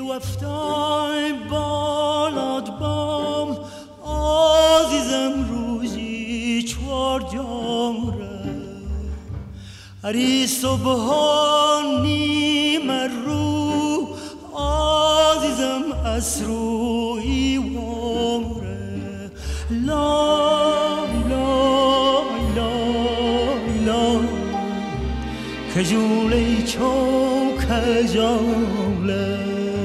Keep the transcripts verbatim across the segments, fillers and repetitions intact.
وفتای بالاد بام عزیزم روزی چوار جامره اری صبحانی مرو عزیزم اسروی وامره لا لا لا لا کجولی چو کجاله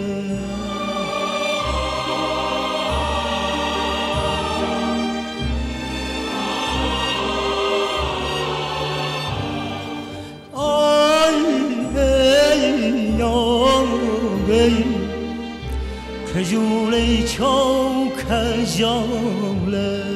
کجولی چو کجاله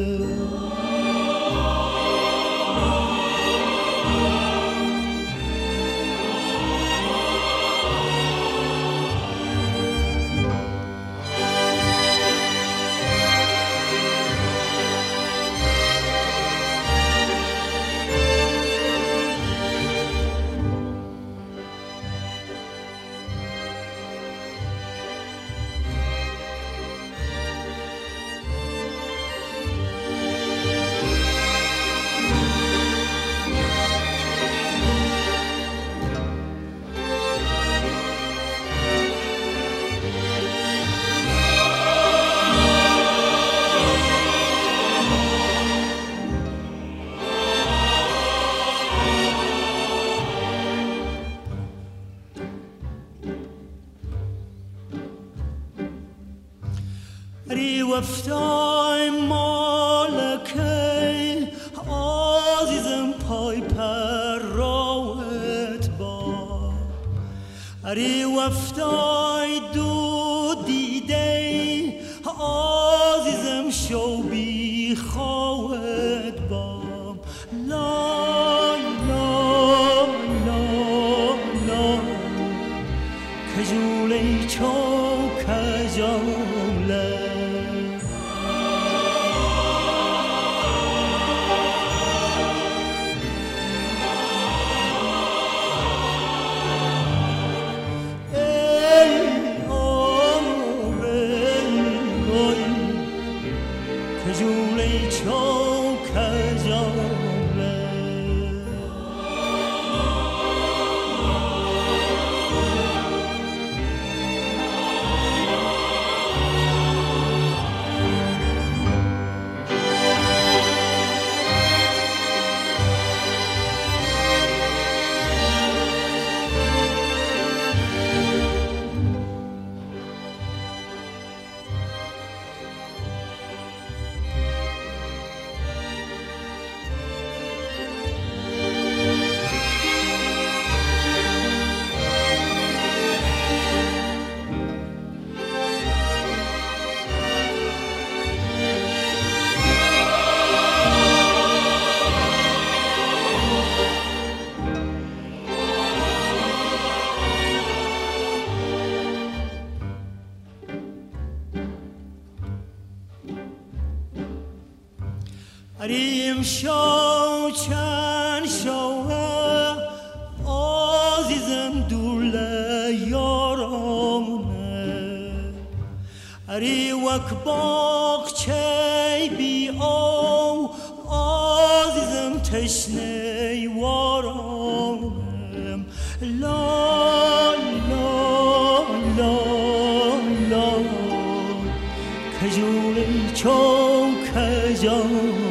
ری وفتای مالکی عزیزم پای پر راوت با ری وفتای دو دیده عزیزم شو بی خواهد با لا لا لا لا کجولی چو کجاله کجولی چو کجاله ریم شو چند شوه عزیزم دوله یارامونه ری وک باغ چی بی او عزیزم تشنه وارامونم لا لا لا لا کجولی چو کجاله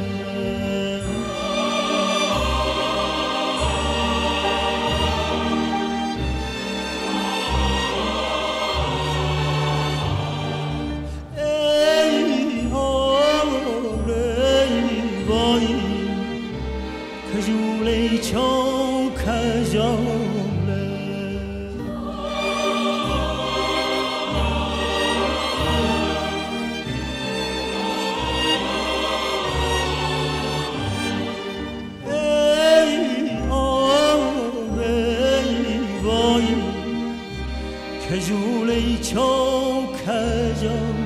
کجولی چو کجاله ای آب ای وای کجولی چو کجاله